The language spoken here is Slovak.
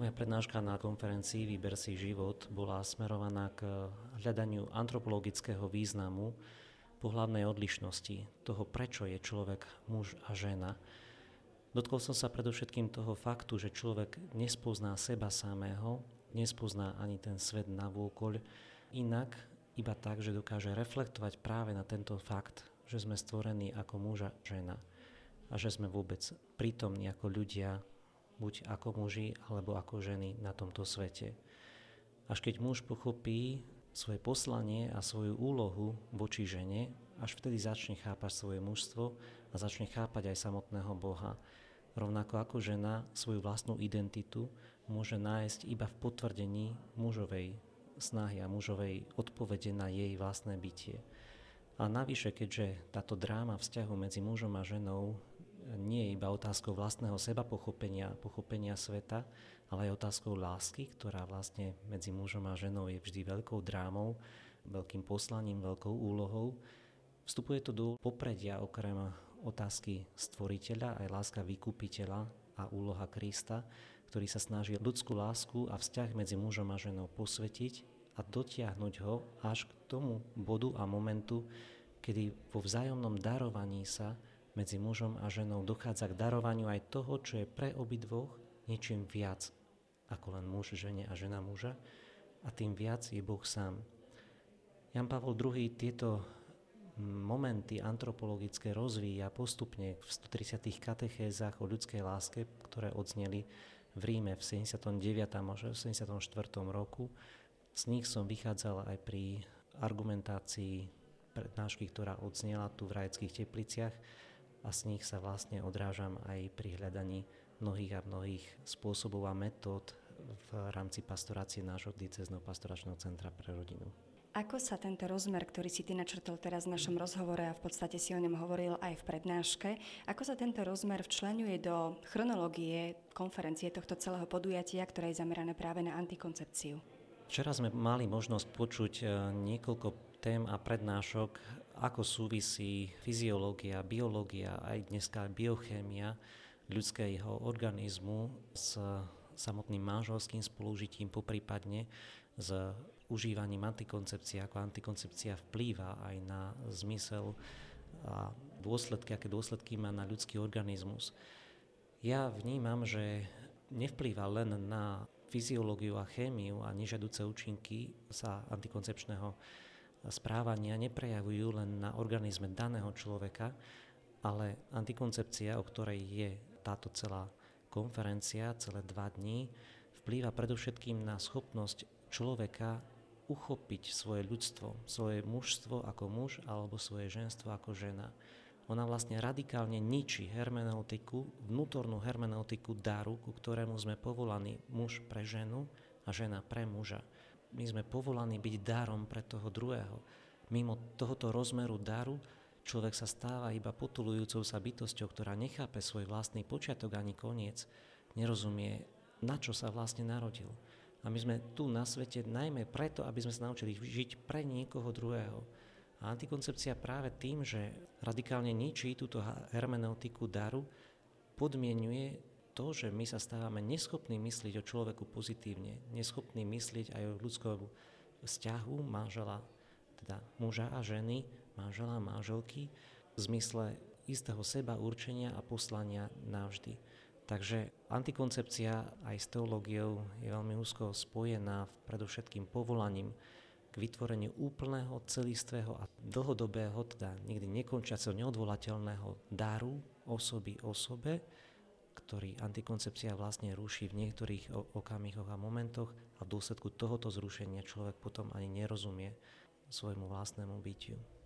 Moja prednáška na konferencii Vyber si život bola smerovaná k hľadaniu antropologického významu pohlavnej odlišnosti, toho prečo je človek muž a žena. Dotkol som sa predovšetkým toho faktu, že človek nespozná seba samého, nespozná ani ten svet navôkoľ, inak iba tak, že dokáže reflektovať práve na tento fakt, že sme stvorení ako muž a žena a že sme vôbec prítomní ako ľudia, buď ako muži, alebo ako ženy na tomto svete. Až keď muž pochopí svoje poslanie a svoju úlohu voči žene, až vtedy začne chápať svoje mužstvo a začne chápať aj samotného Boha. Rovnako ako žena svoju vlastnú identitu môže nájsť iba v potvrdení mužovej snahy a mužovej odpovede na jej vlastné bytie. A navyše, keďže táto dráma vzťahu medzi mužom a ženou nie je iba otázkou vlastného seba pochopenia sveta, ale aj otázkou lásky, ktorá vlastne medzi mužom a ženou je vždy veľkou drámou, veľkým poslaním, veľkou úlohou. Vstupuje to do popredia okrem otázky stvoriteľa aj láska vykupiteľa a úloha Krista, ktorý sa snaží ľudskú lásku a vzťah medzi mužom a ženou posvetiť a dotiahnuť ho až k tomu bodu a momentu, kedy vo vzájomnom darovaní sa medzi mužom a ženou dochádza k darovaniu aj toho, čo je pre obidvoch niečím viac ako len muž žene a žena muža, a tým viac je Boh sám. Jan Pavol II tieto momenty antropologické rozvíja postupne v 130 katechézach o ľudskej láske, ktoré odzneli v Ríme v 79. až 74. roku. Z nich som vychádzal aj pri argumentácii prednášky, ktorá odznela tu v Rajeckých Tepliciach, a z nich sa vlastne odrážam aj pri hľadaní mnohých a mnohých spôsobov a metód v rámci pastorácie nášho diecézneho pastoračného centra pre rodinu. Ako sa tento rozmer, ktorý si ty načrtol teraz v našom rozhovore a v podstate si o ňom hovoril aj v prednáške, ako sa tento rozmer včleňuje do chronológie konferencie tohto celého podujatia, ktoré je zamerané práve na antikoncepciu? Včera sme mali možnosť počuť niekoľko tém a prednášok, ako súvisí fyziológia, biológia, aj dneska biochémia ľudského organizmu s samotným manželským spolužitím, poprípadne s užívaním antikoncepcie, ako antikoncepcia vplýva aj na zmysel a dôsledky, aké dôsledky má na ľudský organizmus. Ja vnímam, že nevplýva len na fyziológiu a chémiu a nežiaduce účinky sa antikoncepčného správania neprejavujú len na organizme daného človeka, ale antikoncepcia, o ktorej je táto celá konferencia, celé 2 dní, vplýva predovšetkým na schopnosť človeka uchopiť svoje ľudstvo, svoje mužstvo ako muž alebo svoje ženstvo ako žena. Ona vlastne radikálne ničí hermeneutiku, vnútornú hermeneutiku daru, ku ktorému sme povolaní muž pre ženu a žena pre muža. My sme povolaní byť darom pre toho druhého. Mimo tohoto rozmeru daru človek sa stáva iba potulujúcou sa bytosťou, ktorá nechápe svoj vlastný počiatok ani koniec, nerozumie, na čo sa vlastne narodil. A my sme tu na svete najmä preto, aby sme sa naučili žiť pre niekoho druhého. A antikoncepcia práve tým, že radikálne ničí túto hermeneutiku daru, podmienuje to, že my sa stávame neschopní myslieť o človeku pozitívne, neschopní myslieť aj o ľudskom vzťahu manžela, teda muža a ženy, manžela a manželky, v zmysle istého seba určenia a poslania navždy. Takže antikoncepcia aj s teológiou je veľmi úzko spojená predovšetkým povolaním k vytvoreniu úplného, celistvého a dlhodobého, teda nikdy nekončiaceho, neodvolateľného daru osoby osobe, ktorý antikoncepcia vlastne ruší v niektorých okamihoch a momentoch, a v dôsledku tohoto zrušenia človek potom ani nerozumie svojmu vlastnému bytiu.